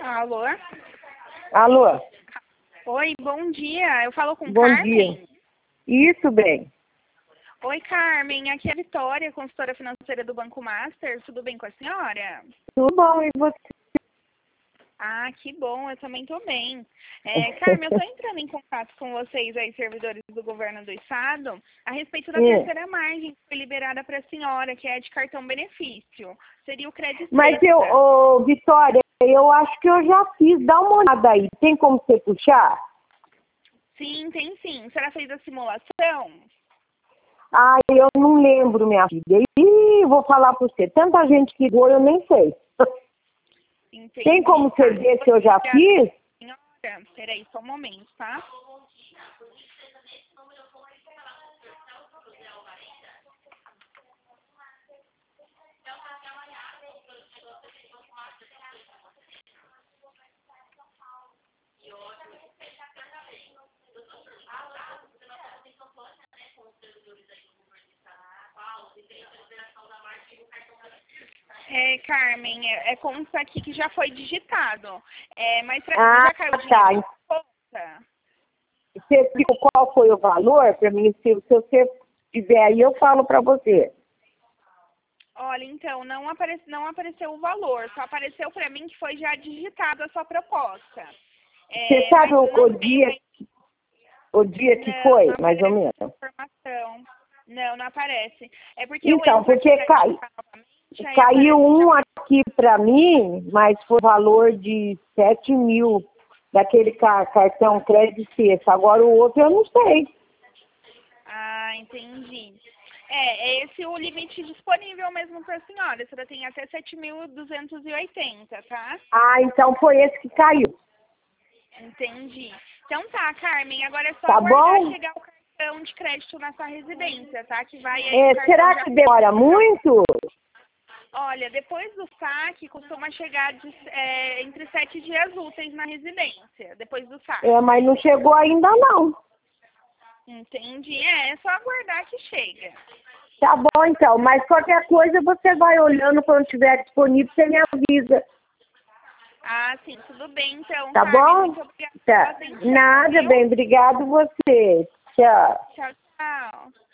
Alô? Alô? Oi, bom dia. Eu falo com Bom Carmen? dia. Isso, bem. Oi, Carmen. Aqui é a Vitória, consultora financeira do Banco Master. Tudo bem com a senhora? Tudo bom, e você? Ah, que bom. Eu também estou bem. Carmen, eu estou entrando em contato com vocês aí, servidores do governo do estado, a respeito da terceira margem que foi liberada para a senhora, que é de cartão benefício. Seria o crédito Mas extra. Vitória, eu acho que eu já fiz. Dá uma olhada aí. Tem como você puxar? Sim, tem sim. A senhora fez a simulação? Ah, eu não lembro, minha filha. Ih, vou falar pra você. Tanta gente que ligou, eu nem sei. Entendi. Tem como você ver se eu já fiz? Senhora, peraí, só um momento, tá? Carmen, é como isso aqui que já foi digitado. Mas já caiu o dinheiro na conta? Você explicou qual foi o valor para mim? Se você tiver aí, eu falo para você. Olha, então, não apareceu o valor, só apareceu para mim que foi já digitada a sua proposta. Você sabe o dia que foi, mais ou menos? Informação. Não aparece. É porque então, porque caiu um aqui para mim, mas foi valor de 7 mil daquele cartão crédito sexta. Agora o outro eu não sei. Ah, entendi. É esse o limite disponível mesmo para a senhora. A senhora tem até 7.280, tá? Ah, então foi esse que caiu. Entendi. Então tá, Carmen. Agora é só Tá aguardar bom? chegar o cartão de crédito na sua residência, tá? Que vai Será que demora muito? Olha, depois do saque, costuma chegar entre 7 dias úteis na residência, depois do saque. Mas não chegou ainda não. Entendi. É só aguardar que chega. Tá bom, então. Mas qualquer coisa você vai olhando quando estiver disponível, você me avisa. Ah, sim, tudo bem, então. Tá Carmen, bom? muito obrigada Tá. pela atenção, Nada, viu? bem. Obrigado você. Tchau. Tchau, tchau.